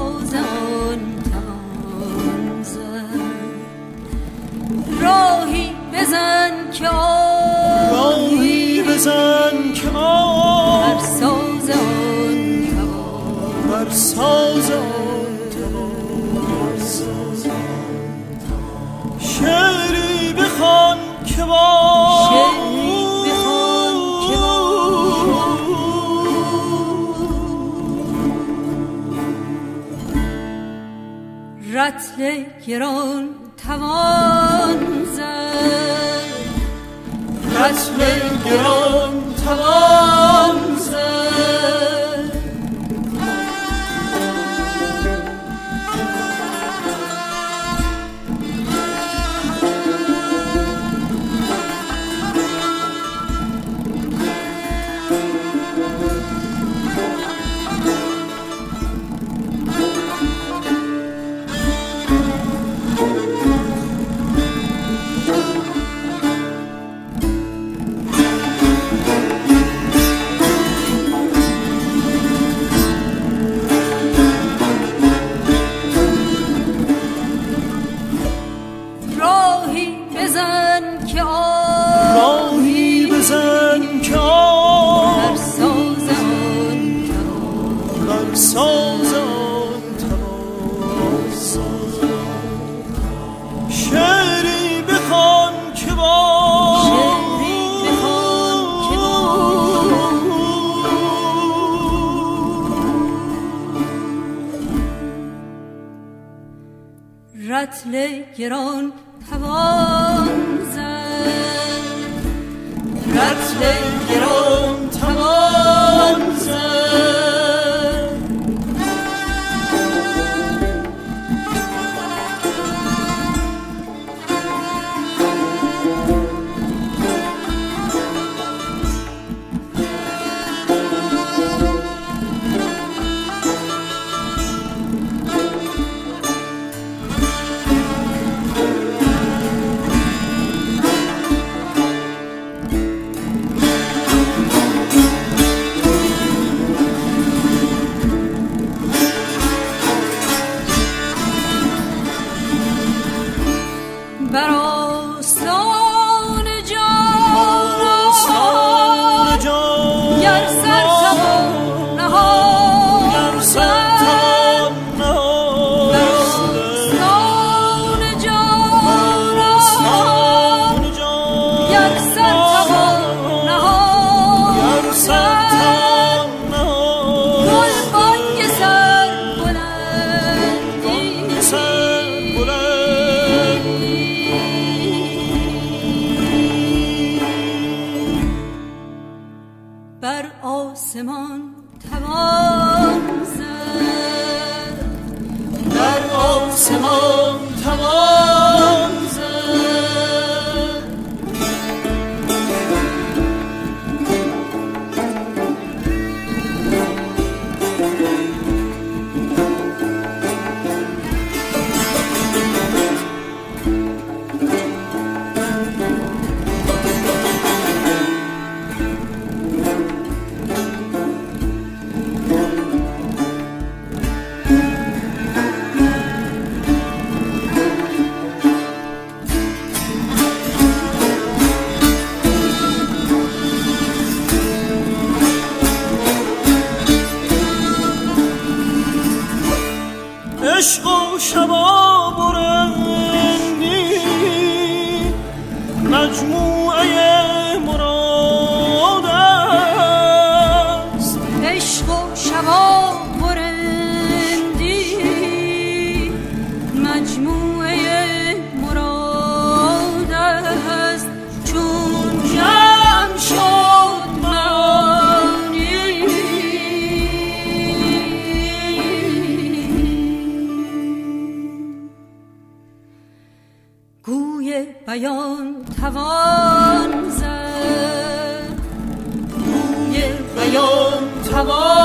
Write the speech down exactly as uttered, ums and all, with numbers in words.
ساز آن توان زد. راهی بزن که آن راهی بزن که آن بر ساز آن توان بر ساز آن شعری بخوان که با شعری بخوان که با رطل گران توان زد. رطل گران توان زد. رطل گران توان زد. رطل گران توان زد. آسمان توان زد. در آسمان توان زد. عشق و شبا برندی مجموعه مراد است. عشق و شبا برندی مجموعه مراد است. چون جمع شد معانی گوی بیان توان زد. گوی بیان توان